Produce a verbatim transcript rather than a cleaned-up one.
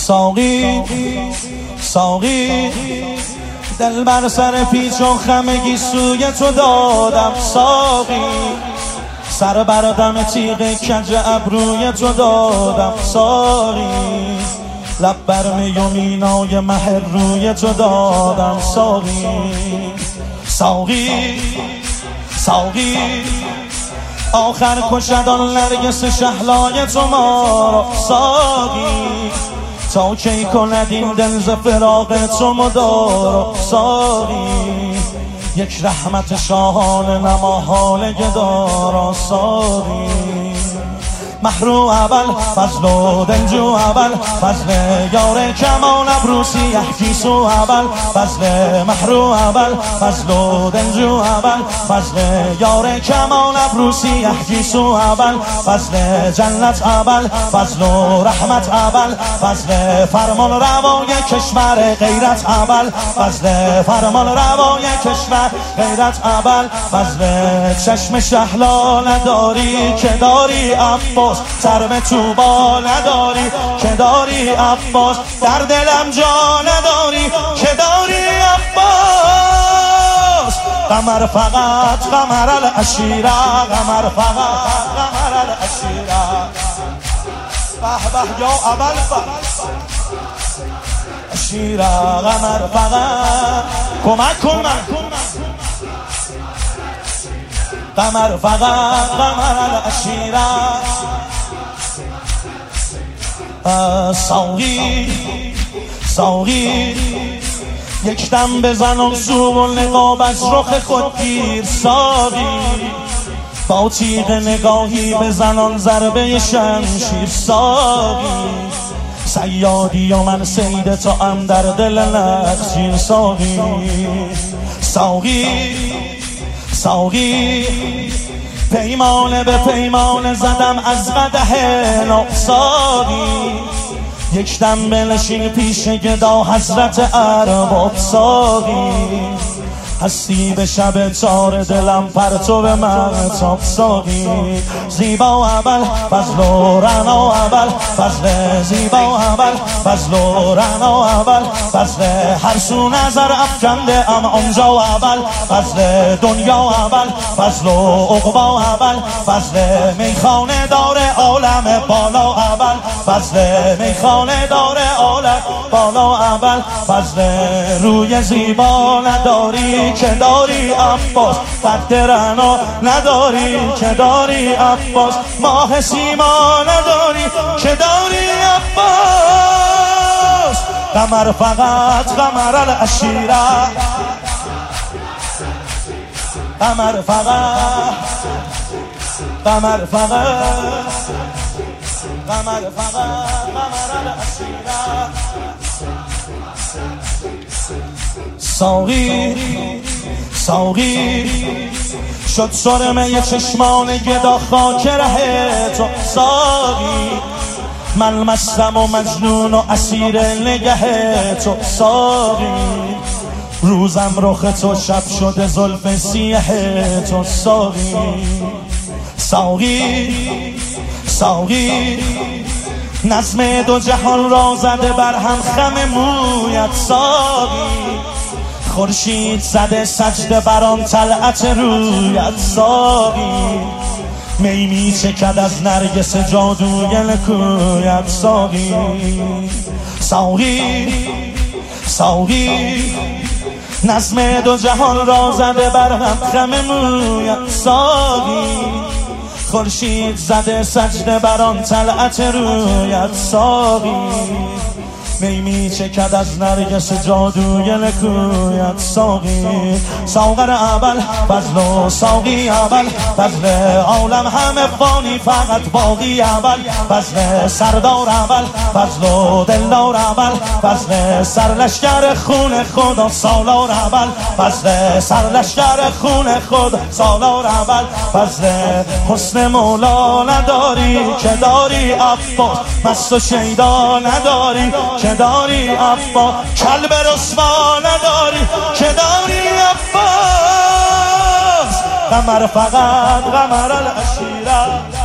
ساقی ساقی دل بر سر پیچ و خمگی سوی تو دادم ساقی، سر بر دم تیغ کج ابروی تو دادم ساقی، لب بر می و مینای مهر روی تو دادم ساقی. ساقی ساقی آخر کشد آن نرگس شهلای تو ما را ساقی، تا کی کند این دل ز فراق تو مدار ساقی، یک رحمت شاهانه نما حال گدارا ساقی. محرو اول فضل و دلجو اول فضل یار کمان ابروسی یحکیسو اول فضل محرو اول فضل و دلجو اول فضل یار کمان ابروسی یحکیسو اول فضل جنت اول فضل و رحمت اول فضل فرمان روای کشور غیرت اول فضل فرمان روای کشور غیرت اول فضل چشم شهلا نداری که داری عباس، سر به توبا نداری که داری عباس، در دلم جا نداری که داری عباس. قمر فقط قمر العشیره، قمر فقط قمر العشیره. به به یا اول عشیره قمر فقط کمک کن من قمر فقط قمر العشیره. ساقی ساقی یک دم بزن و زوب و نقاب از رخ خود گیر ساقی، با تیغ نگاهی بزن آن ضربه شمشیر ساقی، صیادی و من صید تو ام در دل نخجیر ساقی. ساقی ساقی پیمانه به پیمانه زدم از قدح نقصانی، یک دم بنشین پیش گدا حضرت ارباب ساقی، هستی به شب تار دلم پرتو به مرتاب ساقی. زیبا اول فضل و رنا اول فضل زیبا اول فضل و رنا اول فضل هر سو نظر افکنده ام آنجا اول فضل دنیا اول فضل و عقبا اول فضل میخانه دار عالم بالا اول فضل میخانه دار عالم بالا اول فضل روی زیبا نداری که داری عباس، قد رعنا نداری که داری عباس، ماه سیما نداری که داری عباس. قمر فقط قمر العشیره، قمر فقط قمر فقط قمر فقط قمر العشیره. ساقی ساقی شد سرمه چشمان گدا خاک ره تو ساقی، من مستم و مجنون و اسیر نگه تو ساقی، روزم رخ تو شب شده زلف سیه تو ساقی. ساقی ساقی نظم دو جهان را زده بر هم خم مویت ساقی، خورشید زده سجده بران طلعت رویت ساقی، می می چکد از نرگس جادوی نکویت ساقی. ساقی ساقی نظم دو جهان را زده بر هم خم مویت ساقی، خورشید زده سجده بران طلعت رویت ساقی، می می چکد از نرگس جادوی نکویت ساقی. ساغر اول فضل و ساقی اول فضل عالم همه فانی فقط باقی اول فضل سردار اول فضل و دلدار اول فضل سرلشکر خون خدا سالار اول فضل سرلشکر خون خدا سالار اول فضل حسن مولا نداری که داری عباس، مست و شیدا نداری که داری عباس، کلب رسوا نداری که داری عباس. قمر فقط قمر العشیره.